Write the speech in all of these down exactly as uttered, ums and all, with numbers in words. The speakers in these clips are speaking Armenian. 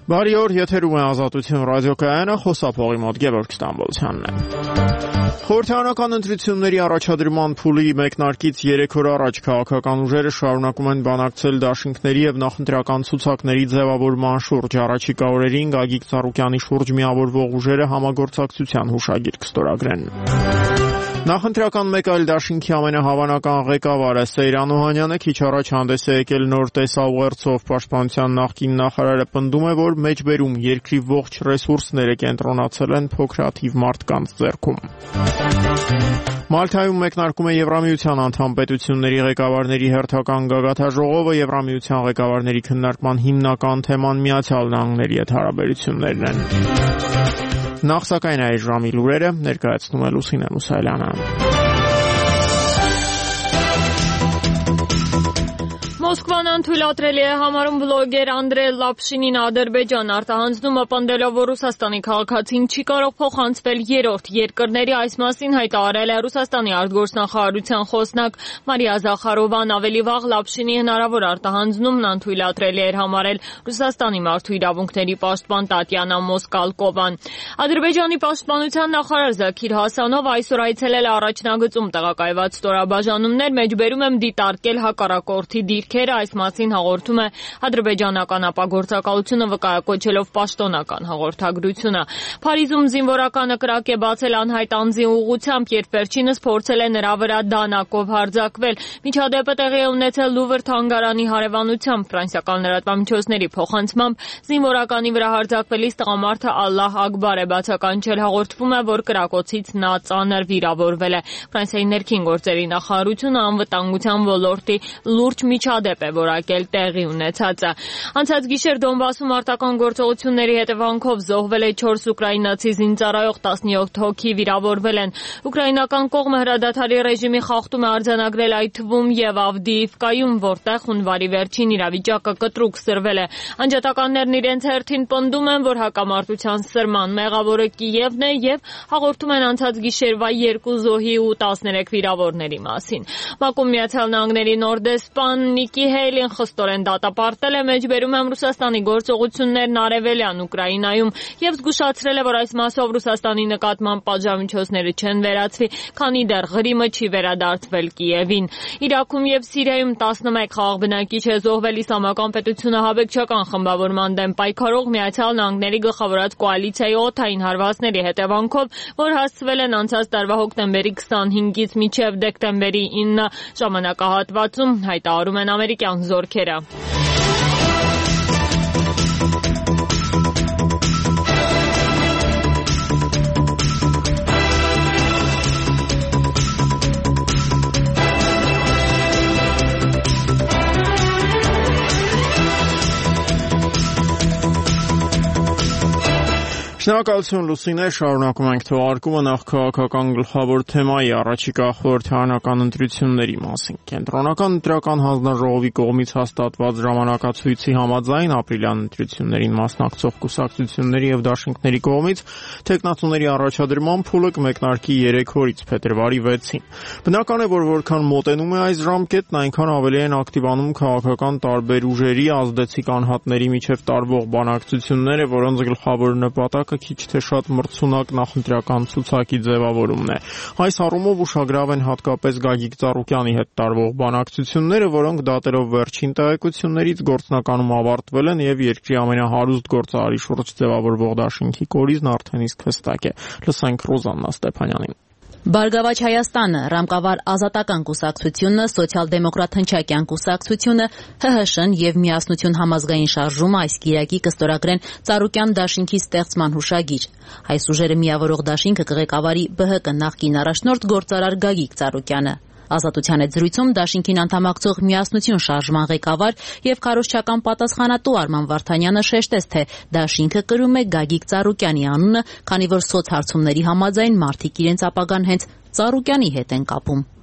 Բարի օր, եթերում է Ազատություն ռադիոկայանը, խոսափողի մոտ Գևորգ Ստամբոլցյանն է։ Խորհրդարանական ընտրությունների առաջադրման փուլի մեկնարկից երեք օր առաջ քաղաքական ուժերը շարունակում են բանակցել դաշինքների եւ նախընտրական ցուցակների ձևավորման շուրջ։ Առաջիկա օրերին Գագիկ Ծառուկյանի շուրջ միավորվող ուժերը համագործակցության հուշագիր կստորագրեն։ Նախընտրական մեկ այլ դաշինքի ամենահավանական ղեկավարը Սեյրան Օհանյանը քիչ առաջ հանդես է եկել նոր տեսաուղերձով։ Պաշտպանության նախկին նախարարը պնդում է, որ մեջբերում երկրի ողջ ռեսուրսները կենտրոնացել են փոքրաթիվ մարդկանց ձեռքում։ Մալթայում մեկնարկում է Եվրամիության անդամ պետությունների ղեկավարների հերթական գագաթաժողովը։ Եվրամիության ղեկավարների քննարկման հիմնական թեման Միացյալ Նահանգների հետ հարաբերություններն են։ Նախ սակայն այս ժամի լուրերը ներկայացնում է Լուսինե Մուսայելյանը։ Մոսկվան անթույլատրելի է համարում բլոգեր Անդրեյ Լապշինին Ադրբեջան արտահանձնումը, պնդելով, որ Ռուսաստանի քաղաքացին չի կարող փոխանցվել երրորդ երկրների։ Այս մասին հայտարարել է Ռուսաստանի արտգործնախարարության խոսնակ Մարիա Զախարովան։ Ավելի վաղ Լապշինի հնարավոր արտահանձնումն անթույլատրելի էր համարել Ռուսաստանի մարդու իրավունքների պաշտպան Տատյանա Մոսկալկովան։ Ադրբեջանի պաշտպանության նախարար Զաքիր Հասանով այսօր այցելել է առաջնագծում տեղակայված ստորաբաժանումներ, մեջբերում եմ դիտարկել հակառակորդի դիրքեր։ Այս մասին հաղորդում է ադրբեջանական ապագործակալությունը, վկայակոչելով պաշտոնական հաղորդագրությունը։ Փարիզում զինվորականը կրակ է բացել անհայտ անձի ուղղությամբ, երբ վերջինս փորձել է նրա վրա դանակով հարձակվել։ Միջադեպը տեղի է ունեցել Լուվր թանգարանի հարևանությամբ։ Ֆրանսիական լրատվամիջոցների փոխանցմամբ զինվորականի վրա հարձակվելիս տղամարդը Ալլահ Ակբար է բացականչել։ Հաղորդվում է, որ կրակոցից նա ծանր վիրավորվել է։ Ֆրանսիայի ներքին գործերի նախարարությունը անվտանգության ոլորտի լուրջ միջադեպ է որակել տեղի ունեցածը։ Անցած գիշեր Դոնբասում արտական գործողությունների հետևանքով զոհվել է չորս ուկրաինացի զինծառայող, տասնյոթ հոգի վիրավորվել են։ Ուկրաինական կողմը հրադադարի ռեժիմի խախտում է արձանագրել, այդ թվում եւ Ավդիիվկայում, որտեղ հունվարի վերջին իրավիճակը կտրուկ սրվել է։ Անջատականներն իրենց հերթին պնդում են, որ հակամարտության սրման մեղավորը Կիևն է եւ հաղորդում են անցած գիշերվա երկու զոհի ու տասներեք վիրավորների մասին։ Մակում Միացյալ Նահանգների նոր դեսպան Նիկի Հեյլին խստորեն դատապարտել է, մեջբերում եմ Ռուսաստանի գործողություններն արևելյան Ուկրաինայում եւ զգուշացրել է, որ այս մասով Ռուսաստանի նկատմամբ պատժամիջոցները չեն վերացվի, քանի դեռ Ղրիմը չի վերադարձվել Կիևին։ Իրաքում եւ Սիրիայում տասնմեկ խաղաղ բնակիչ է զոհվել։ Իսլամական պետությունը հաբեկչական խմբավորման դեմ պայքարող Միացյալ Նահանգների գլխավորած կոալիցիայի օդային հարվածների հետևանքով, որ հասցվել են անցած տարվա հոկտեմբերի քսանհինգից մինչև դեկտեմբերի ինը ժամանակահատվածում, հայտարարում են ամերիկյան զորքերը։ Շնորհակալություն Լուսինե, շարունակում ենք թողարկումը նախ քաղաքական գլխավոր թեմայի առաջիկա խորհրդարանական ընտրությունների մասին։ Կենտրոնական ընտրական հանձնաժողովի կողմից հաստատված ժամանակացույցի համաձայն ապրիլյան ընտրություններին մասնակցող կուսակցությունների եւ դաշինքների կողմից թեկնածուների առաջադրման փուլը կմեկնարկի երեք օրից փետրվարի վեցին։ Բնական է, որ որքան մոտենում է այս ժամկետն, այնքան ավելի են ակտիվանում քաղաքական տարբեր ուժերի ազդեցիկ անհատների միջև տարվող բանակցությունները, որոնց գլխավոր նպատակը քիչ թե շատ մրցունակ նախընտրական ցուցակի ձևավորումն է։ Այս առումով ուշագրավ են հատկապես Գագիկ Ծառուկյանի հետ տարվող բանակցությունները, որոնք դատելով վերջին տեղեկություններից գործնականում ավարտվել են եւ երկրի ամենահարուստ գործարարի շուրջ ձևավորվող դաշինքի կորիզն արդեն իսկ հստակ է։ Լսենք Ռոզաննա Ստեփանյանին։ Բարգավաճ Հայաստանը, Ռամկավար Ազատական կուսակցությունը, Սոցիալ-դեմոկրատ Հնչակյան կուսակցությունը, ՀՀՇ-ն եւ Միասնություն համազգային շարժումը այս կիրակի կստորագրեն Ծառուկյան դաշինքի ստեղծման հուշագիր։ Այս ուժերը միավորող դաշինքը կղեկավարի ԲՀԿ նախկին առաջնորդ գործարար Գագիկ Ծառուկյանը։ Ազատության հետ զրույցում դաշինքին անդամակցող Միասնություն շարժման ղեկավար եւ քարոզչական պատասխանատու Արման Վարդանյանը շեշտեց, թե դաշինքը կրում է Գագիկ Ծառուկյանի անունը, քանի որ սոցհարցումների համաձայն մարդիկ իրենց ապագան հենց Ծառուկյանի հետ են կապում։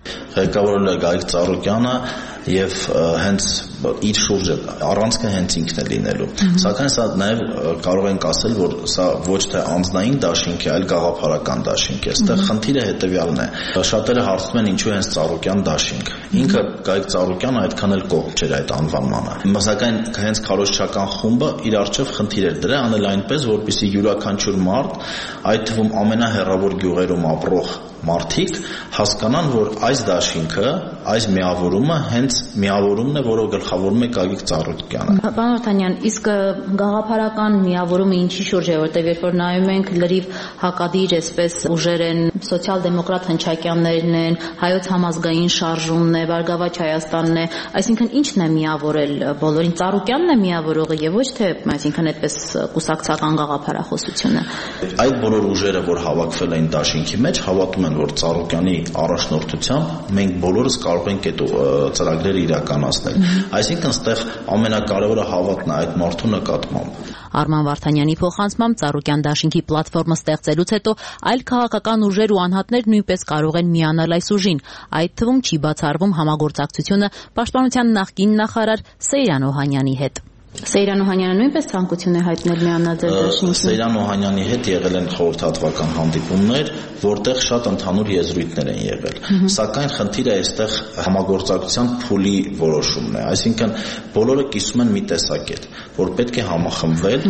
Ղեկավարել է Գագիկ Ծառուկյանը եւ հենց իր շուրջը առանցքը հենց ինքն է լինելու։ Սակայն սա նաեւ կարող ենք ասել, որ սա ոչ թե անձնային դաշինք է, այլ գաղափարական դաշինք է։ Այստեղ խնդիրը հետեւյալն է։ Շատերը հարցնում են ինչու հենց Ծառուկյան դաշինք։ Ինքը Գագիկ Ծառուկյանը այդքան էլ կողմ չէր այդ անվանմանը։ Սակայն հենց քարոզչական խումբը իր առջև խնդիր էր դրել անել այնպես, որպեսզի յուրաքանչյուր մարդ, այդ թվում ամենահեռավոր գյուղերում ապրող մարդիկ հասկանան, որ այս դաշինքը, այս միավորումը հենց միավորումն է, որը գլխավորում է Գագիկ Ծառուկյանը։ Պարոն Վարդանյան, իսկ գաղափարական միավորումը ինչի շուրջ է, որտեղ երբ որ նայում ենք լրիվ հակադիր այսպես ուժեր են, սոցիալ-դեմոկրատ հնչակյաններն են, հայոց համազգային շարժումն է, Բարգավաճ Հայաստանն է, այսինքն ի՞նչն է միավորել բոլորին, Ծառուկյանն է միավորողը եւ ոչ թե, այսինքն այդպես կուսակցական գաղափարախոսությունը։ Այդ բոլոր ուժերը, որ հավաքվել են դաշինքի մեջ, հավատում են, որ Ծառուկյանի առաջնորդությամբ մենք բոլորս կարող ենք այդ ծրագրերը իրականացնել։ Այսինքն ստեղ ամենակարևորը հավատն է այդ մարդու նկատմամբ։ Արման Վարդանյանի փոխանցմամբ Ծառուկյան դաշինքի պլատֆորմը ստեղծելուց հետո այլ քաղաքական ուժեր ու անհատներ նույնպես կարող են միանալ այս ուժին։ Այդ թվում չի բացառվում համագործակցությունը պաշտպանության նախկին նախարար Սեյրան Օհանյանի հետ։ Սեյրան Օհանյանը նույնպես ցանկություն է հայտնել միանալ ձեր դաշինքին։ Սեյրան Օհանյանի հետ եղել են խորհրդատվական հանդիպումներ, որտեղ շատ ընդհանուր եզրույթներ են եղել։ Սակայն խնդիրը այստեղ համագործակցության փուլի որոշումն է։ Այսինքն բոլորը կիսում են մի տեսակետ, որ պետք է համախմբվել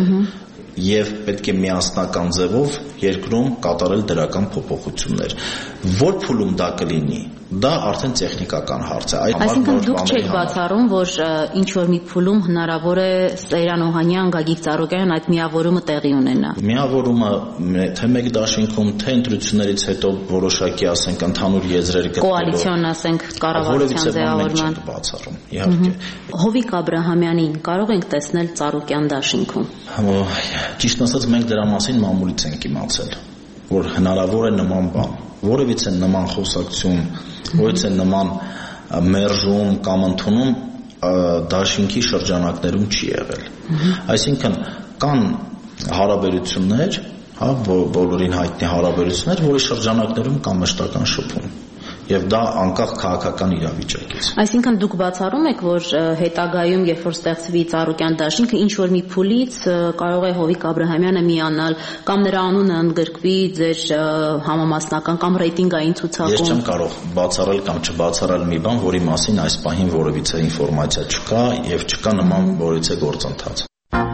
եւ պետք է միասնական ձևով երկրում կատարել դրական փոփոխություններ։ Որ փուլում դա կլինի, դա արդեն տեխնիկական հարց է։ Այսինքն դուք չեք բացառում, որ ինչ որ մի փուլում հնարավոր է Սեյրան Օհանյան, Գագիկ Ծառուկյան այդ միավորումը տեղի ունենա։ Միավորումը թե մեկ դաշինքում, թե ընտրություններից հետո որոշակի, ասենք, ընդհանուր եզրեր գտնելով կոալիցիոն, ասենք, կառավարության ձևավորման բացառում, իհարկե։ Հովիկ Աբրահամյանին կարող ենք տեսնել Ծառուկյան դաշինքում։ Ճիշտ ասած, մենք դրա մասին մամուլից ենք իմացել, որ հնարավոր է նման բան, որևիցե նման խոսակցություն, որևիցե նման մերժում կամ ընդունում դաշինքի շրջանակներում չի եղել։ Այսինքն կան հարաբերություններ, հա, բոլորին հայտնի հարաբերություններ, որի շրջանակներում կա մշտական շփում։ Եվ դա անկախ քաղաքական իրավիճակից։ Այսինքն դուք բացառում եք, որ հետագայում, երբ որ ստեղծվի Ծառուկյան դաշինքը, ինչ որ մի փուլից կարող է Հովիկ Աբրահամյանը միանալ կամ նրա անունը ընդգրկվի ձեր համամասնական կամ ռեյտինգային ցուցակում։ Ես չեմ կարող բացառել կամ չբացառել մի բան, որի մասին այս պահին որևիցե ինֆորմացիա չկա եւ չկա նման որևիցե գործընթաց։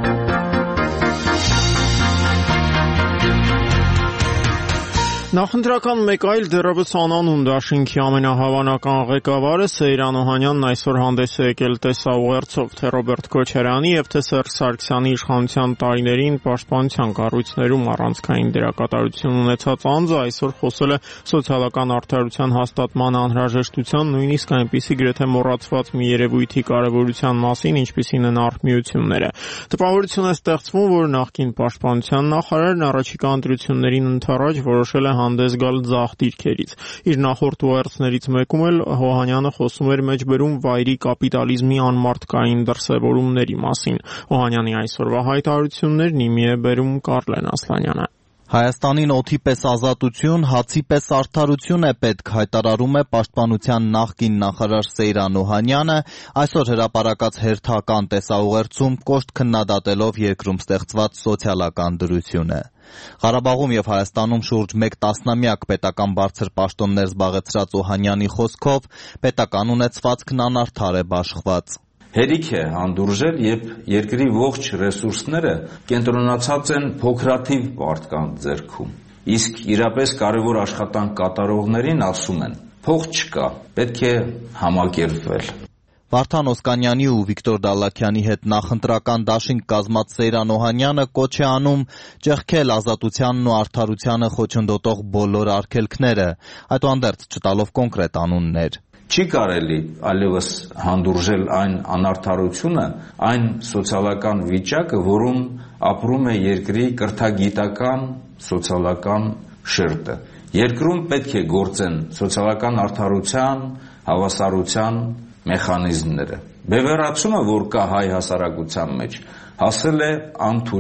Նախընտրական մեկ այլ դեռևս անանուն դաշինքի ամենահավանական ղեկավարը Սեյրան Օհանյանն այսօր հանդես է եկել տեսաուղերձով, թե Ռոբերտ Քոչարյանի եւ թե Սերժ Սարգսյանի իշխանության տարիներին պաշտպանության կառույցներում առանցքային դերակատարություն ունեցած անձը այսօր խոսել է սոցիալական արդարության հաստատման անհրաժեշտության, նույնիսկ այնպիսի գրեթե մոռացված մի երևույթի կարևորության մասին, ինչպիսին են արհմիությունները։ Տպավորություն է ստեղծվում, որ նախկին պաշտպանության նախարարն առաջիկա ընտրություններին ընդառաջ որոշել է հանդես գալ ձախ դիրքերից։ Իր նախորդ ուղերձներից մեկում էլ Օհանյանը խոսում էր մեջբերում վայրի կապիտալիզմի անմարդկային դրսևորումների մասին։ Օհանյանի այսօրվա հայտարարություններն իմի է բերում Կարլեն Ասլանյանը։ Հայաստանին օդի պես ազատություն, հացի պես արդարություն է պետք, հայտարարում է պաշտպանության նախկին նախարար Սեյրան Օհանյանը, այսօր հրապարակած հերթական տեսաուղերձում կոշտ քննադատելով երկրում ստեղծված սոցիալական դրությունը։ Ղարաբաղում եւ Հայաստանում շուրջ մեկ տասնամյակ պետական բարձր պաշտոններ զբաղեցրած Օհանյանի խոսքով պետական ունեցվածքն անարդար է բաշխված։ Հերիք է հանդուրժել, երբ երկրի ողջ ռեսուրսները կենտրոնացած են փոքրաթիվ մարդկանց ձեռքում։ Իսկ իրապես կարևոր աշխատանք կատարողներին ասում են. փող չկա, պետք է համակերպվել։ Վարդան Օսկանյանի ու Վիկտոր Դալլաքյանի հետ նախընտրական դաշինք կազմած Սեյրան Օհանյանը կոչ է անում ճեղքել ազատությանն ու արդարությանը խոչընդոտող բոլոր արգելքները, այդուհանդերձ չտալով կոնկրետ անուններ։ Չի կարելի այլևս հանդուրժել այն անարդարությունը, այն սոցիալական վիճակը, որում ապրում է երկրի կրթագիտական, սոցիալական շերտը։ Երկրում պետք է գործեն սոցիալական արդարության, հավասարության մեխանիզմները։ Բևեռացումը, որ կա հայ հասարակության մեջ, հասել է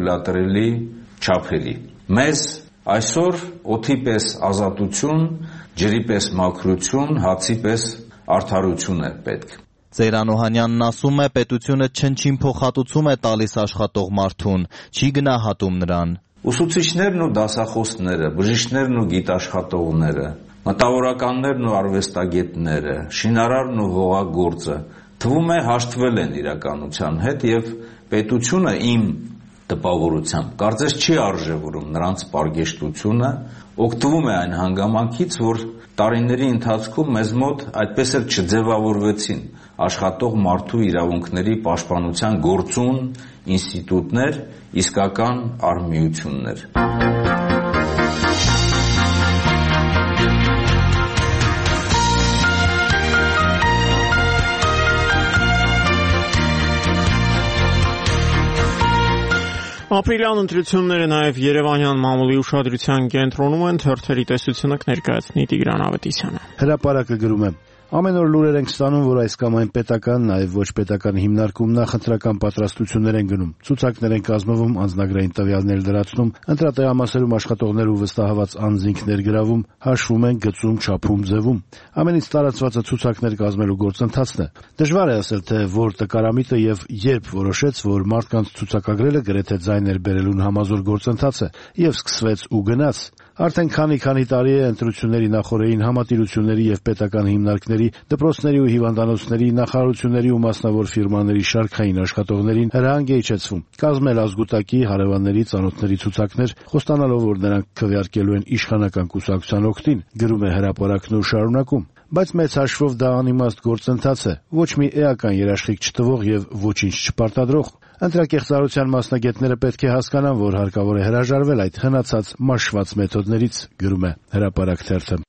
անթույլատրելի չափերի։ Մեզ այսօր օդի պես ազատություն ջրի պես մաքրություն, հացի պես արդարություն է պետք։ Ծեյրան Օհանյանն ասում է, պետությունը չնչին փոխհատուցում է տալիս աշխատող մարդուն, չի գնահատում նրան։ Ուսուցիչներն ու դասախոսները, բժիշկներն ու գիտաշխատողները, մտավորականներն ու արվեստագետները, շինարարն ու հողագործը թվում է հաշտվել են իրականության հետ եւ պետությունը իմ տպավորությամբ կարծես չի արժևորում նրանց պարգեշտությունը, օգտվում է այն հանգամանքից, որ տարիների ընթացքում մեզ մոտ այդպես էլ չձևավորվեցին աշխատող մարդու իրավունքների պաշտպանության գործուն ինստիտուտներ, իսկական արհմիություններ։ Ապրիլյան ընտրությունները նաև Երևանյան մամուլի ուշադրության կենտրոնում են, թերթերի տեսությունը կներկայացնի Տիգրան Ավետիսյանը։ Հրապարակը գրում է. Ամեն օր լուրեր ենք ստանում, որ այս կամ այն պետական, նաև ոչ պետական հիմնարկում նախընտրական պատրաստություններ են գնում, ցուցակներ են կազմվում, անձնագրային տվյալներ դրացնում, ընտրատեղամասերում աշխատողներ ու վստահված անձինք ներգրավում, հաշվում են, գծում, չափում, ձևում։ Ամենից տարածվածը ցուցակներ կազմելու գործընթացն է։ Դժվար է ասել, թե որ տկարամիտը եւ երբ որոշեց, որ մարդկանց ցուցակագրելը գրեթե ձայներ բերելուն համազոր գործընթաց է, եւ սկսվեց ու գնաց։ Արդեն քանի-քանի տարի է ընտրությունների նախօրեին համատիրությունների եւ պետական հիմնարկների, դպրոցների ու հիվանդանոցների, նախարարությունների ու մասնավոր ֆիրմաների շարքային աշխատողներին հրահանգ է իջեցվում։ Կազմել ազգուտակի, հարևանների, ծանոթների ցուցակներ, խոստանալով, որ նրանք քվեարկելու են իշխանական կուսակցության օգտին, գրում է հրապարակն ու շարունակում։ Բայց մեծ հաշվով դա անիմաստ գործընթաց է, ոչ մի էական երաշխիք չտվող եւ ոչինչ չպարտադրող։ Ընտրակեղծարարության մասնագետները պետք է հասկանան, որ հարկավոր է հրաժարվել այդ հնացած մաշված մեթոդներից, գրում է հրապարակ թերթը։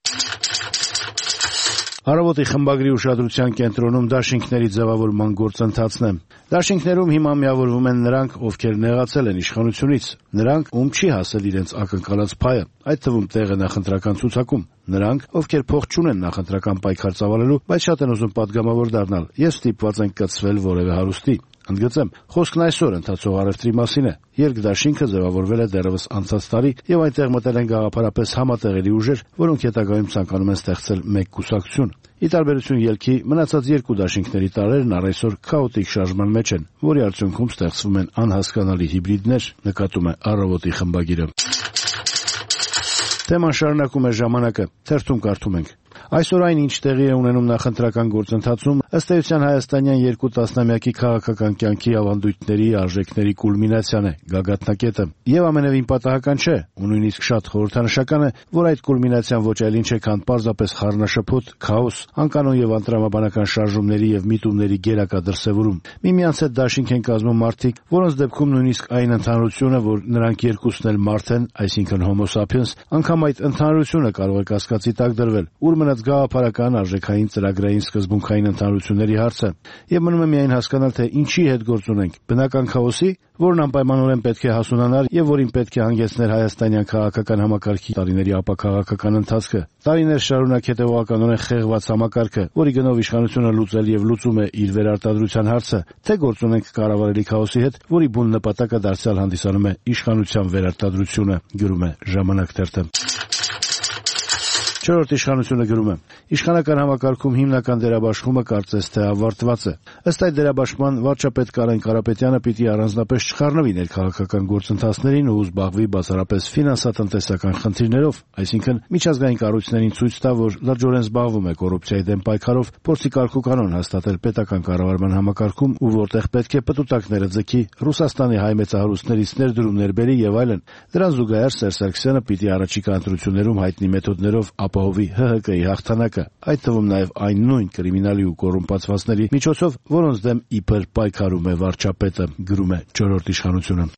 Առավոտի խմբագրի ուշադրության կենտրոնում դաշինքների ձևավորման գործընթացն է։ Դաշինքներում հիմա միավորվում են նրանք, ովքեր նեղացել են իշխանությունից, նրանք, ում չի հասել իրենց ակնկալած փայը, այդ թվում տեղը նախընտրական ցուցակում, նրանք, ովքեր փող չունեն նախընտրական պայքար ծավալելու, բայց շատ են ուզում պատգամավոր դառնալ եւ ստիպված են կցվել որևէ հարուստի։ Ընդգծեմ, խոսքն այսօր ընթացող առևտրի մասին է։ Երկդաշինքը ձևավորվել է դեռևս անցած տարի եւ այնտեղ մտել են գաղափարապես համատեղելի ուժեր, որոնք հետագայում ցանկանում են ստեղծել մեկ կուսակցություն։ Ի տարբերություն ելքի, մնացած երկու դաշինքների տարրերն առ այսօր քաոտիկ շարժման մեջ են, որի արդյունքում ստեղծվում են անհասկանալի հիբրիդներ, նկատում է Առավոտի խմբագիրը։ Թեման շարունակում է Ժամանակը, թերթում կարդում ենք. Այսօր այն, ինչ տեղի է ունենում նախընտրական գործընթացում, ըստ էության հայաստանյան երկու տասնամյակի քաղաքական կյանքի ավանդույթների, արժեքների կուլմինացիան է, գագաթնակետը։ Եվ ամենևին պատահական չէ, ու նույնիսկ շատ խորհրդանշական է, որ այդ կուլմինացիան ոչ այլ ինչ է, քան պարզապես խառնաշփոթ, քաոս, անկանոն եւ անտրամաբանական շարժումների եւ միտումների գերակա դրսեւորում։ Միմյանց հետ դաշինք են կազմում մարդիկ, որոնց դեպքում նույնիսկ այն ընդհանրությունը, որ նրանք երկուսն էլ մարդ են, այսինքն Homo sapiens, անգամ այդ ընդհանրությունը կարող է կասկածի տակ դրվել, ուր մնաց գաղափարական, արժեքային, ծրագրային, սկզբունքային ընդհանրությունների հարցը, եւ մնում է միայն հասկանալ, թե ինչի հետ գործ ունենք՝ բնական քաոսի, որն անպայմանորեն պետք է հասունանար եւ որին պետք է հանգեցներ հայաստանյան քաղաքական համակարգի տարիների ապաքաղաքական ընթացքը, տարիներ շարունակ հետեւողականորեն խեղված համակարգը, որի գնով իշխանությունը լուծել եւ լուծում է իր վերարտադրության հարցը, թե գործ ունենք կառավարելի քաոսի հետ, որի բուն նպատակը դարձյալ հանդիսանում է իշխանության վերարտադրությունը, գրում է Ժամանակ թերթը։ Չորրորդ իշխանությունը գրում է. Իշխանական համակարգում հիմնական դերաբաշխումը կարծես թե ավարտված է։ Ըստ այդ դերաբաշխման վարչապետ Կարեն Կարապետյանը պիտի առանձնապես չխառնվի ներքաղաքական գործընթացներին ու զբաղվի բացառապես ֆինանսատնտեսական խնդիրներով, այսինքն միջազգային կառույցներին ցույց տա, որ լրջորեն զբաղվում է կոռուպցիայի դեմ պայքարով, փորձի կարգուկանոն հաստատել պետական կառավարման համակարգում ու որտեղ պետք է պտուտակները ձգի, Ռուսաստանի հայ մեծահարուստներից ներդրումներ բերի եւ այլն։ Դրան զուգահեռ Սերժ Սարգսյանը պիտի առաջիկա ընտրություններում հայտնի մեթոդներով ապահովի ՀՀԿ-ի հաղթանակը, այդ թվում նաև այն նույն կրիմինալի ու կոռումպացվածների միջոցով, որոնց դեմ իբր պայքարում է վարչապետը, գրում է Չորրորդ իշխանությունը։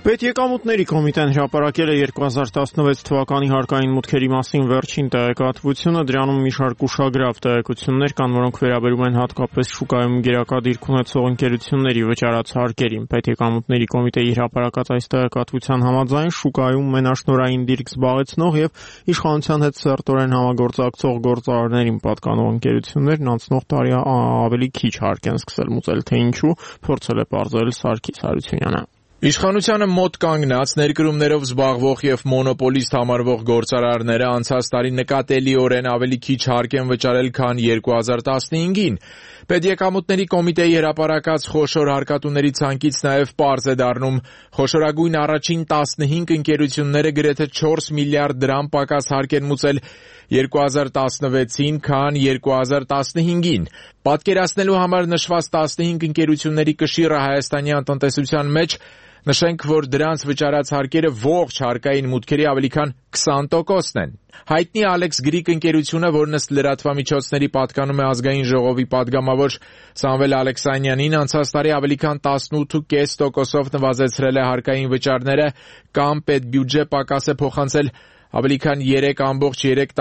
Պետեկամուտների կոմիտեն հրապարակել է երկու հազար տասնվեց թվականի հարկային մուտքերի մասին վերջին տեղեկատվությունը, դրանում մի շարք ուշագրավ տեղեկություններ կան, որոնք վերաբերում են հատկապես շուկայում գերակա դիրք ունեցող ընկերությունների վճարած հարկերին։ Պետեկամուտների կոմիտեի հրապարակած այս տեղեկատվության համաձայն շուկայում մենաշնորհային դիրք զբաղեցնող եւ իշխանության հետ սերտորեն համագործակցող գործարարներին պատկանող ընկերություններն անցնող տարի ավելի քիչ հարկ են սկսել մուծել, թե ինչու, փորձել է պարզել Սարգիս Հարությունյանը։ Իշխանությանը մոտ կանգնած ներկրումներով զբաղվող եւ մոնոպոլիստ համարվող գործարարները անցած տարի նկատելիորեն ավելի քիչ հարկ են վճարել, քան երկու հազար տասնհինգին։ Պետեկամուտների կոմիտեի հրապարակած խոշոր հարկատուների ցանկից նաեւ պարզ է դառնում, խոշորագույն առաջին տասնհինգ ընկերությունները գրեթե չորս միլիարդ դրամ պակաս հարկ են մուծել երկու հազար տասնվեցին, քան երկու հազար տասնհինգին։ Պատկերացնելու համար նշված տասնհինգ ընկերությունների կշիռը հայաստանյան տնտեսության մեջ նշենք, որ դրանց վճարած հարկերը ողջ հարկային մուտքերի ավելի քան քսան տոկոսն են։ Հայտնի Ալեքս Գրիկ ընկերությունը, որն ըստ լրատվամիջոցների պատկանում է ազգային ժողովի падգամավոր Սամվել Ալեքսանյանին, անցած տարի ավելի քան տասնութ կόμμα պենս տոկոսով նվազեցրել է հարկային վճարները կամ պետբյուջե պակաս է փոխանցել ավելի քան երեք կόμma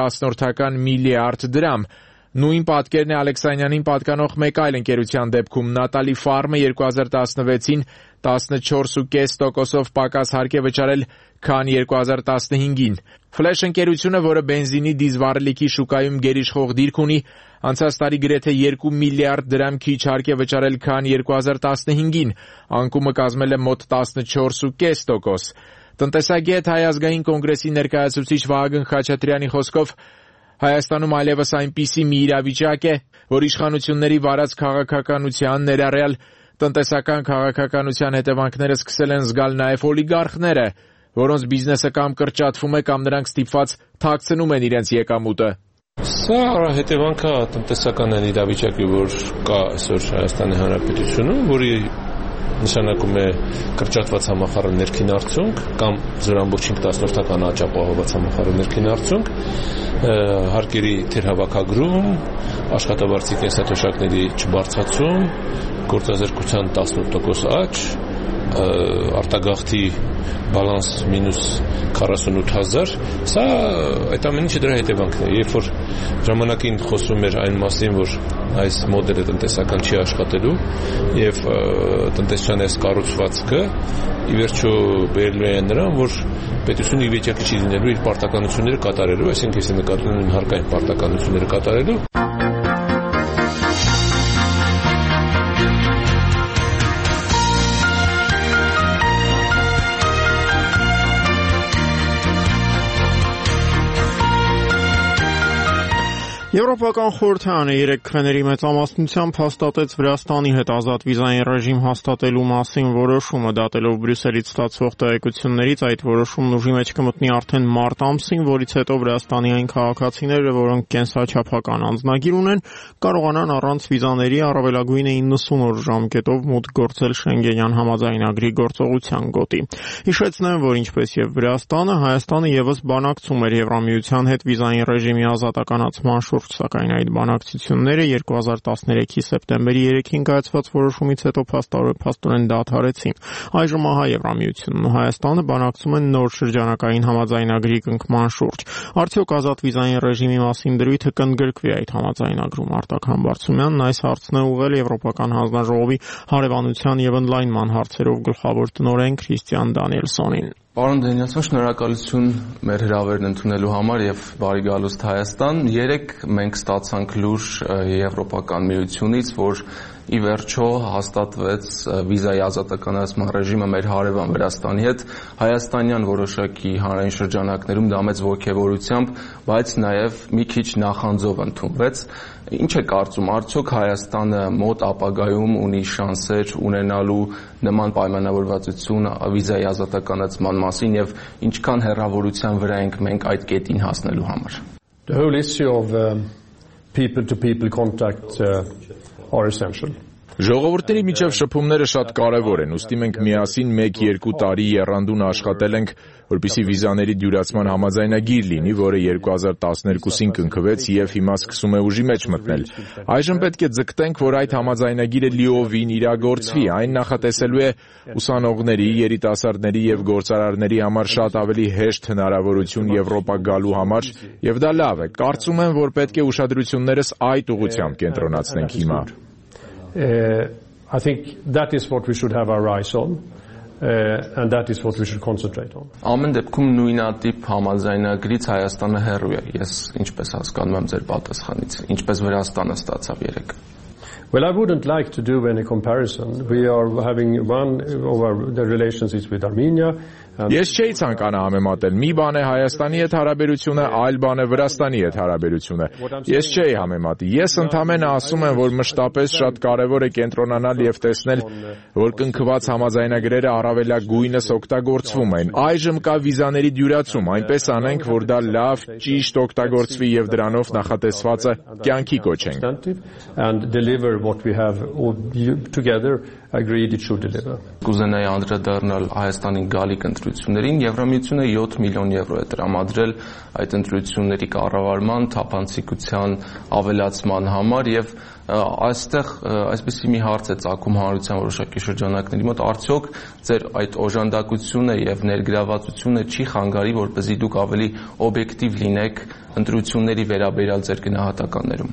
երեք միլիարդ դրամ։ Նույն պատկերն է Ալեքսանյանին պատկանող մեկ այլ ընկերության դեպքում։ Նատալի Ֆարմը երկու հազար տասնվեցին տասնչորս կόμma պենս տոկոսով պակաս հարկ է վճարել, քան երկու հազար տասնհինգին։ Ֆլեշ ընկերությունը, որը բենզինի դիզվառելիքի շուկայում գերիշխող դիրք ունի, անցած տարի գրեթե երկու միլիարդ դրամ քիչ հարկ է վճարել, քան երկու հազար տասնհինգին։ Անկումը կազմել է մոտ տասնչորս կόμma պենս տոկոս։ Տնտեսագետ Հայ ազգային կոնգրեսի ներկայացուցիչ Վահագն Խաչատրյանի խոսքով Հայաստանում այլևս այնպիսի մի իրավիճակ է, որ իշխանությունների վարած քաղաքականության, ներառյալ տնտեսական քաղաքականության հետևանքները սկսել են զգալ նաև օլիգարխները, որոնց բիզնեսը կամ կրճատվում է, կամ նրանք ստիպված թաքցնում են իրենց եկամուտը։ Սա հետևանքը տնտեսական իրավիճակի, որ կա այսօր Հայաստանի Հանրապետությունում, որի նշանակում է կրճատված համախառն ներքին արդյունք կամ զուր ամբողջ հինգ տասնորդական աճ ապահովված համախառն ներքին արդյունք, հարկերի թերհավաքագրում, աշխատավարձի կենսաթոշակների չբարձրացում, գործազրկության տասնութ տոկոս աճ, արտագաղթի բալանս մինուս քառասունութ հազար, սա այդ ամեն ինչը դրա հետևանքն է։ Երբ որ ժամանակին խոսում էր այն մասին, որ այս մոդելը տնտեսական չի աշխատելու եւ տնտեսության այս կառուցվածքը ի վերջո բերելու է նրան, որ պետությունը ի վիճակի չի լինելու իր պարտականությունները կատարելու, այսինքն ես նկատում եմ հարկային պարտականությունները կատարելու։ Եվրոպական խորհրդարանը երեք քվեների մեծամասնությամբ հաստատեց Վրաստանի հետ ազատ վիզային ռեժիմ հաստատելու մասին որոշումը, դատելով Բրյուսելից ստացվող տեղեկություններից, այդ որոշումն ուժի մեջ կմտնի արդեն մարտ ամսին, որից հետո Վրաստանի այն քաղաքացիները, որոնք կենսաչափական անձնագիր ունեն, կարողանան առանց վիզաների առավելագույնը իննսուն օր ժամկետով մուտք գործել Շենգենյան համաձայնագրի գործողության գոտի։ Հիշեցնեմ, որ ինչպես եւ Վրաստանը, Հայաստանը եւս բանակցում էր Եվրամիության հետ վիզային ռեժիմի ազատականացման շուրջ, սակայն այդ բանակցությունները երկու հազար տասներեքի սեպտեմբերի երեքին կայացված որոշումից հետո փաստորեն դադարեցին։ Այժմ ահա Եվրամիությունն ու Հայաստանը բանակցում են նոր շրջանակային համաձայնագրի կնքման շուրջ։ Արդյոք ազատ վիզային ռեժիմի մասին դրույթը կընդգրկվի այդ համաձայնագրում։ Արտակ Համբարձումյանն այս հարցն է ուղղել Եվրոպական հանձնաժողովի հարևանության եւ ընդլայնման հարցերով գլխավոր տնօրեն Քրիստիան Դանիելսոնին։ Պարոն Դանիելսոն, շնորհակալություն մեր հրավերն ընդունելու համար եւ բարի գալուստ Հայաստան։ Երեք մենք ստացանք լուր Եվրոպական միությունից, որ ի վերջո հաստատվեց վիզայի ազատականացման ռեժիմը մեր հարևան Վրաստանի հետ։ Հայաստանյան որոշակի հանրային շրջանակներում դա մեծ ողջևորությամբ, բայց նաեւ մի քիչ նախանձով ընդունվեց։ Ինչ է կարծում, արդյոք Հայաստանը մոտ ապագայում ունի շանսեր ունենալու նման պայմանավորվածություն վիզայի ազատականացման մասին եւ ինչքան հեռավորության վրա ենք մենք այդ կետին հասնելու համար։ The whole issue of uh, people to people contact uh, are essential. Ժողովուրդների միջև շփումները շատ կարևոր են, ուստի մենք միասին մեկ-երկու տարի եռանդուն աշխատել ենք, որպեսզի վիզաների դյուրացման համաձայնագիր լինի, որը երկու հազար տասներկուսին կնքվեց եւ հիմա սկսում է ուժի մեջ մտնել։ Այժմ պետք է ձգտենք, որ այդ համաձայնագիրը լիովին իրագործվի, այն նախատեսելու է ուսանողների, երիտասարդների եւ գործարարների համար շատ ավելի հեշտ հնարավորություն Եվրոպա գալու համար, եւ դա լավ է։ Կարծում եմ, որ պետք է ուշադրություններս այդ ուղղությամբ կենտրոնացնենք հիմա։ Uh, I think that is what we should have our eyes on, uh, and that is what we should concentrate on. Ամեն դեպքում նույնատիպ համաձայնագրից Հայաստանը հեռու է։ Ես ինչպես հասկանում եմ ձեր պատասխանից, ինչպես Վրաստանը ստացավ երեք։ Well, I wouldn't like to do any comparison. We are having one of our the relations is with Armenia. Ես չէի ցանկանա համեմատել։ Մի բան է Հայաստանի հետ հարաբերությունը, այլ բան է Վրաստանի հետ հարաբերությունը։ Ես չէի համեմատի։ Ես ընդհանրապես ասում եմ, որ մշտապես շատ կարևոր է կենտրոնանալ եւ տեսնել, որ կնքված համաձայնագրերը առավելագույնս օգտագործվում են։ Այժմ կա վիզաների դյուրացում, այնպես անենք, որ դա լավ, ճիշտ օգտագործվի եւ դրանով նախատեսվածը կյանքի կոչենք։ And deliver what we have all together agreed it should deliver. Կուզենայի անդրադառնալ Հայաստանին գալիք ընտրություններին, Եվրամիությունը յոթ միլիոն եվրո է տրամադրել այդ ընտրությունների կառավարման, թափանցիկության ավելացման համար եւ այստեղ այսպեսի մի հարց է ծագում հանրության որոշակի շրջանակների մոտ, արդյոք ձեր այդ օժանդակությունը եւ ներգրավվածությունը չի խանգարի, որպեսզի դուք ավելի օբյեկտիվ լինեք ընտրությունների վերաբերյալ ձեր գնահատականներում։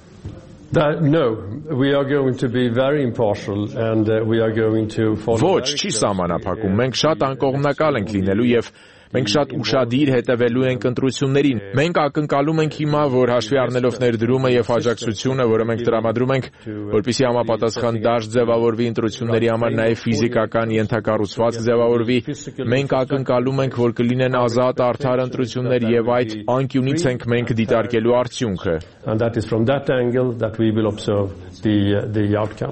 That, no, we are going to be very impartial and uh, we are going to follow. Ոչ, չի սահմանափակում։ Մենք շատ անկողմնակալ ենք լինելու եւ մենք շատ ուշադիր հետևելու ենք ընտրություններին։ Մենք ակնկալում ենք հիմա, որ հաշվի առնելով ներդրումը եւ աջակցությունը, որը մենք տրամադրում ենք, որպեսզի համապատասխան դաշտ ձևավորվի ընտրությունների համար, նաեւ ֆիզիկական ենթակառուցվածք ձևավորվի, մենք ակնկալում ենք, որ կլինեն ազատ, արդար ընտրություններ եւ այդ անկյունից ենք մենք դիտարկելու արդյունքը։ And that is from that angle that we will observe the uh, the outcome.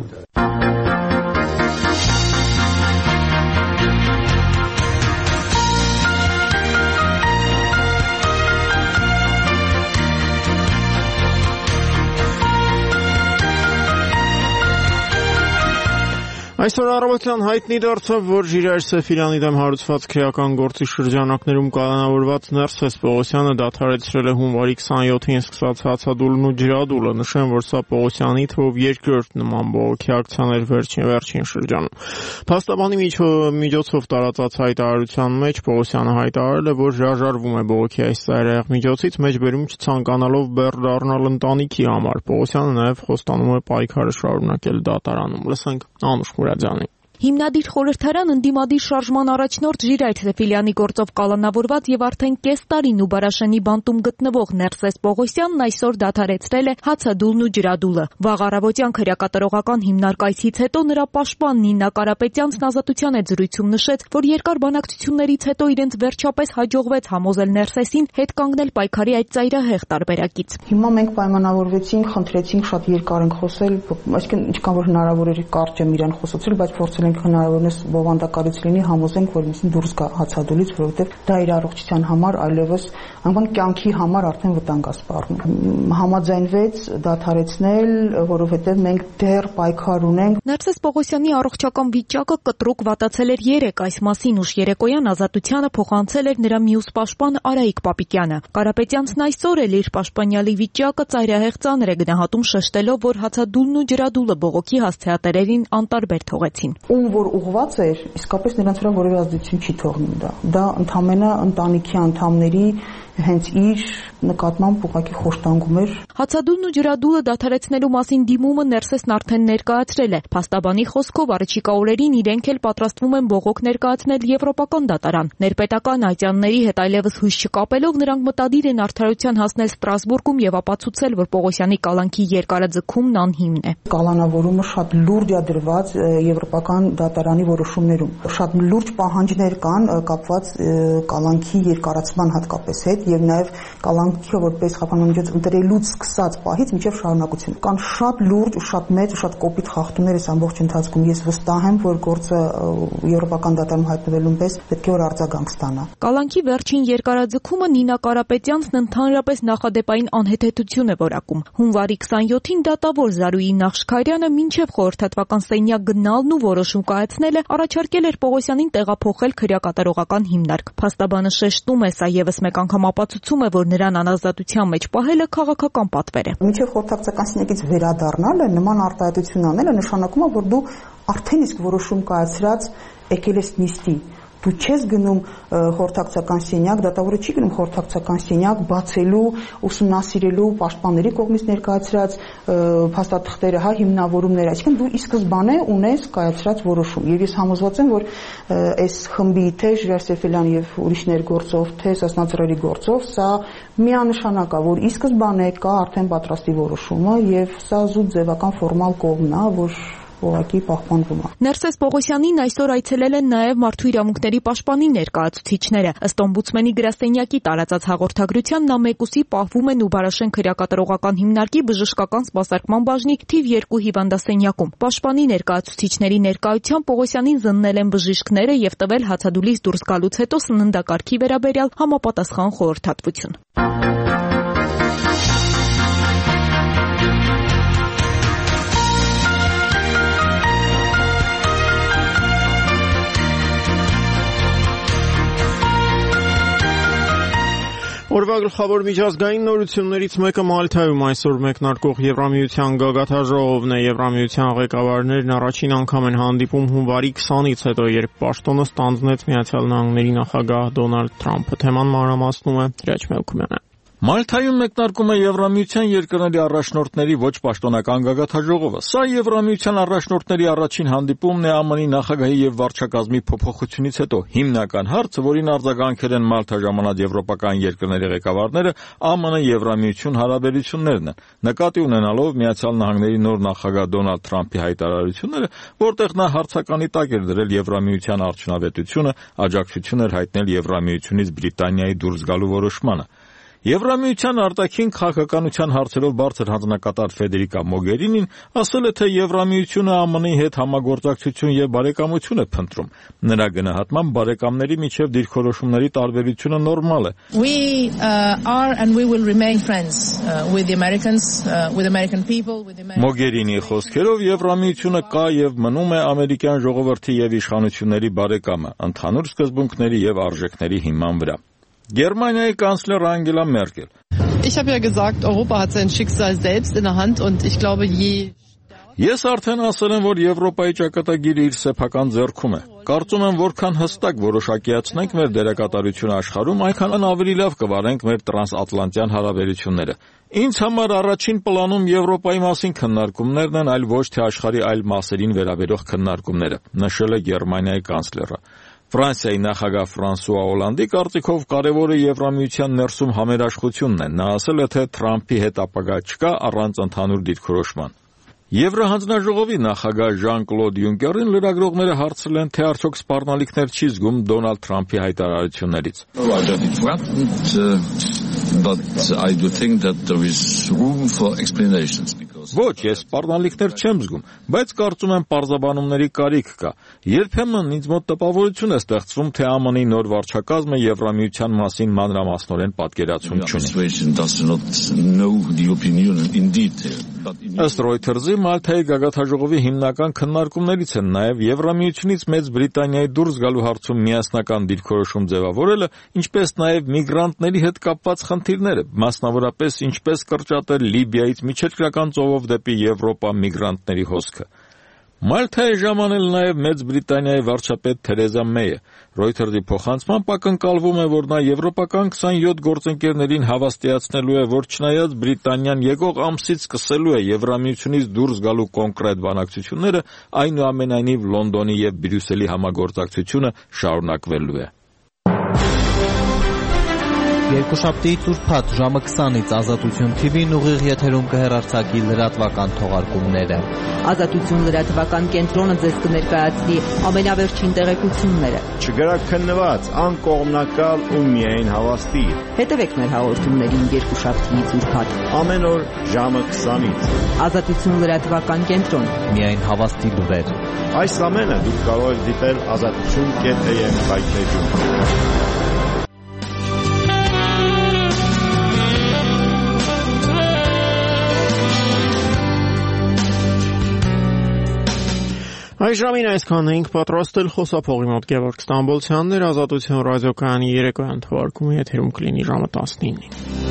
Այսօր առավոտյան հայտնի դարձավ, որ Ժիրայր Սեֆիրյանի դեմ հարուցված քրեական գործի շրջանակներում կալանավորված Ներսես Պողոսյանը դադարեցրել է հունվարի քսանյոթին սկսած հացադուլն ու ջրադուլը։ Նշեմ, որ սա Պողոսյանի թվով երկրորդ նման բողոքի ակցիան էր վերջին վերջին շրջանում։ Փաստաբանի միջոցով տարածած հայտարարության մեջ Պողոսյանը հայտարարել է, որ հրաժարվում է բողոքի այս ծայրահեղ միջոցից մեջբերում չցանկանալով բեռ դառնալ ընտանիքի համար։ Պողոսյանը նաև խոստանում է պայքարը շարունակել դատարանում։ Լսենք Անուշ Մուրադյանի։ Հիմնադիր խորհրդարան ընդդիմադիր շարժման առաջնորդ Ժիրայր Սեֆիրյանի գործով կալանավորված եւ արդեն կես տարին ու Բարաշենի բանտում գտնվող Ներսես Պողոսյանն այսօր դադարեցրել է հացադուլն ու ջրադուլը։ Վաղ առավոտյան քրեակատարողական հիմնարկայցից հետո նրա պաշտպան Նինա Կարապետյանցն Ազատության հետ զրույցում նշեց, որ երկար բանակցություններից հետո իրենց վերջապես հաջողվեց համոզել Ներսեսին հետ կանգնել պայքարի այդ ծայրահեղ տարբերակից։ Հիմա մենք պայմանավորվեցինք, խնդրեցինք, շատ երկար ենք խոսել, այսինքն ինչքան որ հնարավոր էր կարճ եմ իրան խոսացել, բայց փորձել ենք հնարավորինս բովանդակալից լինի համոզենք, որ ինքնին դուրս գա հացադուլից, որովհետև դա իր առողջության համար այլևս անգամ կյանքի համար արդեն վտանգ է սպառնում։ Համաձայնվեց դադարեցնել, որովհետև մենք դեռ պայքար ունենք։ Ներսես Պողոսյանի առողջական վիճակը կտրուկ վատացել էր երեկ, այս մասին ուշ երեկոյան Ազատությանը փոխանցել էր նրա մյուս պաշտպան Արայիկ Պապիկյանը։ Կարապետյանցն այսօր էլ իր պաշտպանյալի վիճակը ծայրահեղ ծանր է գնահատում, շեշտելով, որ հացադուլն ու ջրադուլը բողոքի հասցեատերերին անտարբեր թողեցին։ Ում որ ուղված էր, իսկապես նրանց վրա որևէ ազդեցություն չի թողնում դա։ Դա ընդհանրապես ընտանիքի անդամների հենց իր նկատմամբ ուղղակի խոշտանգում էր։ Հացադուլն ու ջրադուլը դադարեցնելու մասին դիմումը Ներսեսն արդեն ներկայացրել է։ Փաստաբանի խոսքով առաջիկա օրերին իրենք էլ պատրաստվում են բողոք ներկայացնել Եվրոպական դատարան։ Ներպետական այցյանների հետ այլևս հույս չկապելով նրանք մտադիր են արդարության հասնել Ստրասբուրգում եւ ապացուցել, որ Պողոսյանի կալանքի երկարաձգումն անհիմն է։ Կալանավորումը շատ լուրջ է դրված Եվրոպական դատարանի որոշումներում։ Շատ լուրջ պահանջներ կան կապված կալանքի երկարացման հատկապես հետ եւ նաեւ կալանքը որպես խափանումիջոց ընտրելուց սկսած պահից մինչեւ շարունակություն։ Կան շատ լուրջ ու շատ մեծ ու շատ կոպիտ խախտումներ այս ամբողջ ընթացքում։ Ես վստահ եմ, որ գործը եվրոպական դատարանում հայտնվելուն պես պետք է որ արձագանք ստանա։ Կալանքի վերջին երկարաձգումը Նինա Կարապետյանցն ընդհանրապես նախադեպային անհեթեթություն է որակում։ Հունվարի քսաներկուին դատավոր Զարուհի Նախշքարյանը մինչև խորհրդատվական սենյակ գնալն ու որոշում կայացնելը առաջարկել էր Պողոսյանին տեղափոխել քրեակատարողական հիմնարկ։ Փաստաբանը շեշտում է, սա եւս մեկ անգամ ապացուցում է, որ նրան անազատության մեջ պահելը քաղաքական պատվեր է։ Մինչև խորհրդակցական սենյակից վերադառնալը նման արտահայտություն անելը նշանակում է, որ դու արդեն իսկ որոշում կայացրած եկել ես նիստի։ Դու չես գնում խորհրդակցական սենյակ, դատավորը չի գնում խորհրդակցական սենյակ բացելու, ուսումնասիրելու պաշտպանների կողմից ներկայացրած փաստաթղթերը, հա, հիմնավորումները, այսինքն դու ի սկզբանե ունես կայացրած որոշում։ Եվ ես համոզված եմ, որ այս խմբի թե Ժիրայր Սեֆելյանի եւ ուրիշներ գործով, թե Սասնա գործով սա միանշանակ է, որ ի սկզբանե կա արդեն պատրաստի որոշումը եւ սա զուտ ձևական ֆորմալ կողմն է, որ ուղղակի պահպանվում է։ Ներսես Պողոսյանին այսօր այցելել են նաև Մարդու իրավունքների պաշտպանի ներկայացուցիչները։ Ըստ օմբուդսմենի գրասենյակի տարածած հաղորդագրության նա մեկուսի պահվում են Ուբարաշեն քրեակատարողական հիմնարկի բժշկական սպասարկման բաժնի թիվ երկու հիվանդասենյակում։ Պաշտպանի ներկայացուցիչների ներկայությամբ Պողոսյանին զննել են բժիշկները եւ տվել հացադուլից դուրս գալուց հետո սննդակարգի վերաբերյալ համապատասխան խորհրդատվություն։ Օրվա գլխավոր միջազգային նորություններից մեկը Մալթայում այսօր մեկնարկող Եվրամիության գագաթաժողովն է։ Եվրամիության ղեկավարներն առաջին անգամ են հանդիպում հունվարի քսանից հետո, երբ պաշտոնը ստանձնեց Միացյալ Նահանգների նախագահ Դոնալդ Թրամփը։ Թեման մանրամասնում է Հրաչ Մելքումյանը։ Մալթայում մեկնարկում է Եվրամիության երկրների առաջնորդների ոչ պաշտոնական գագաթաժողովը։ Սա Եվրամիության առաջնորդների առաջին հանդիպումն է ԱՄՆ-ի նախագահի եւ վարչակազմի փոփոխությունից հետո։ Հիմնական հարցը, որին արձագանքել են Մալթա ժամանած եվրոպական երկրների ղեկավարները, ԱՄՆ-Եվրամիություն հարաբերություններն են, նկատի ունենալով Միացյալ Նահանգների նոր նախագահ Դոնալդ Թրամփի հայտարարությունները, որտեղ նա հարցականի տակ էր դրել Եվրամիության արդյունավետությունը, աջակցություն էր հայտնել Եվրամիությունից Բրիտանիայի դուրս գալու որոշմանը։ Եվրամիության արտաքին քաղաքականության հարցերով բարձր հանձնակատար Ֆեդերիկա Մոգերինին ասել է, թե Եվրամիությունը ԱՄՆ-ի հետ համագործակցություն եւ բարեկամություն է փնտրում։ Նրա գնահատմամբ բարեկամների միջև դիրքորոշումների տարբերությունը նորմալ է։ We uh, are and we will remain friends uh, with the Americans, uh, with American people, with the American Մոգերինի խոսքերով Եվրամիությունը կա եւ մնում է ամերիկյան ժողովրդի եւ իշխանությունների բարեկամը, ընդհանուր սկզբունքների եւ արժեքների հիման վրա։ Գերմանիայի կանցլեր Անգելա Մերկել. Ich habe ja gesagt, Europa hat sein Schicksal selbst in der Hand und ich glaube je Ես արդեն ասել եմ, որ Եվրոպայի ճակատագիրը իր սեփական ձեռքում է։ Կարծում եմ, որքան հստակ որոշակիացնենք մեր դերակատարությունը աշխարհում, այնքան ավելի լավ կվարենք մեր տրանսատլանտյան հարաբերությունները։ Ինձ համար առաջին պլանում Եվրոպայի մասին քննարկումներն են, այլ ոչ թե աշխարհի այլ մասերին վերաբերող քննարկումները, նշել է Գերմանիայի կանցլերը։ Ֆրանսիայի նախագահ Ֆրանսուଆ Օլանդի կարծիքով կարևորը Եվրամիության ներսում համերաշխությունն է։ Նա ասել է, թե Թրամփի հետ ապագա չկա առանց ընդհանուր դիրքորոշման։ Եվրահանձնաժողովի նախագահ Ժան-Կլոդ Յունկերին լրագրողները հարցրել են, թե արդյոք սպառնալիքներ չի զգում Դոնալդ Թրամփի հայտարարություններից։ Ոչ, ես սպառնալիքներ չեմ զգում, բայց կարծում եմ պարզաբանումների կարիք կա։ Երբեմն ինձ մոտ տպավորություն է ստեղծվում, թե ԱՄՆ-ի նոր վարչակազմը Եվրամիության մասին մանրամասնորեն պատկերացում չունի։ Ըստ Reuters-ի Մալթայի գագաթաժողովի հիմնական քննարկումներից են նաև Եվրամիությունից Մեծ Բրիտանիայի դուրս գալու հարցում միասնական դիրքորոշում ձևավորելը, ինչպես նաև միգրանտների հետ կապված խնդիրները, մասնավորապես ինչպես կրճատել Լիբիայից միջերկրական ծովով դեպի Եվրոպա միգրանտների հոսքը։ Մալթայի ժամանել նաև Մեծ Բրիտանիայի վարչապետ Թերեզա Մեյը։ Reuters-ի փոխանցմամբ ակնկալվում է, որ նա եվրոպական քսանյոթ գործընկերներին հավաստիացնելու է, որ չնայած Բրիտանիան եկող ամսից սկսելու է Եվրամիությունից դուրս գալու կոնկրետ բանակցությունները, այնուամենայնիվ Լոնդոնի եւ Բրյուսելի համագործակցությունը շարունակվելու է։ Երկուշաբթի ծուրփաթ ժամը քսանից Ազատություն թի վին ուղիղ եթերում կհեռարձակի լրատվական թողարկումները։ Ազատություն լրատվական կենտրոնը ձեզ կներկայացնի ամենավերջին տեղեկությունները։ Չգրաքննված, անկողմնակալ ու միայն հավաստի։ Հետևեք մեր հաղորդումներին երկուշաբթի ծուրփաթ ամեն օր ժամը քսանից։ Ազատություն լրատվական կենտրոն, միայն հավաստի լուրեր։ Այս ամենը դուք կարող եք դիտել ազատություն կետ էյ էմ վայբերում։ Այս ժամին այսքանն էինք պատրաստել, խոսափողի մոտ Գևորգ Ստամբոլցյանն էր, Ազատություն ռադիոկայանի երեկոյան թողարկումը եթերում կլինի ժամը տասնինին։